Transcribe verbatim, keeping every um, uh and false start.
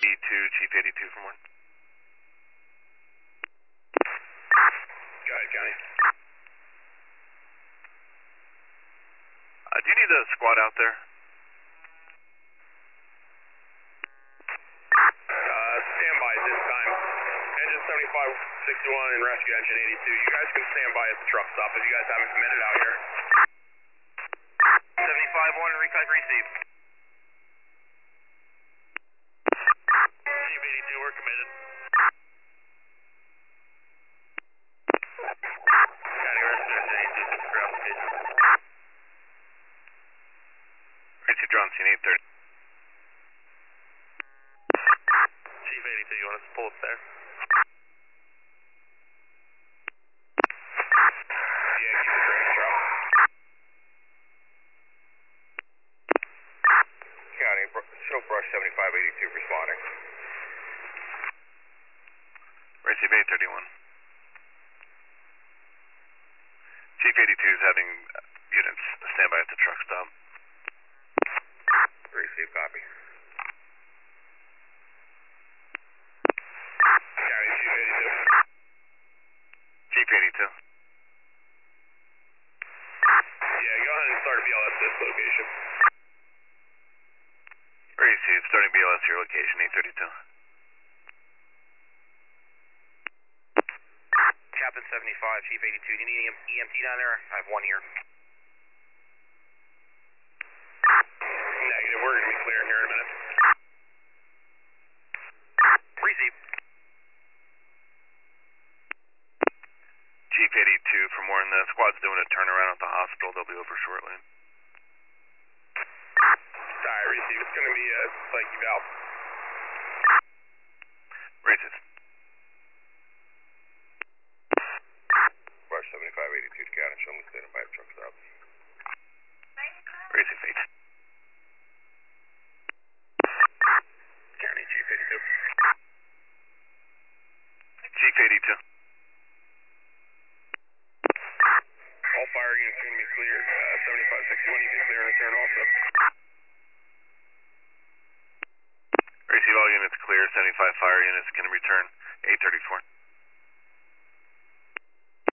eighty-two, Chief eighty-two for more. Go ahead, County. Uh, do you need a squad out there? Uh, stand by at this time. Engine seventy-five sixty-one and rescue engine eighty-two. You guys can stand by at the truck stop if you guys haven't committed out here. seventy-five one, retype received. Chief eighty-two, we're committed. County rescue engine eighty-two, six for application. Receive drone scene eight thirty. Chief eighty-two, you want us to pull up there? Yeah, keep the drainage drop. County, show brush seventy-five eighty-two responding. Receive eight thirty-one. Chief eighty-two is having units stand by at the truck stop. Receive, copy. County, Chief eighty-two. Chief eighty-two. Yeah, go ahead and start a B L S this location. Receive, starting B L S your location, eight thirty-two. Captain seventy-five, Chief eighty-two, do you need E M T down there? I have one here. Negative, we're going to be clear here in a minute. Receive. Chief eighty-two for more, and the squad's doing a turnaround at the hospital. They'll be over shortly. Sorry, receive. It's going to be a psych eval. Receive. Brush seventy-five eighty-two to County, show me standing by the truck stop. Receive eight. County, Chief eighty-two. Chief eighty-two. All fire units are going to be clear. Uh, seventy-five sixty-one, you can clear and return also. Receive all units clear. seventy-five fire units can return. eight thirty-four.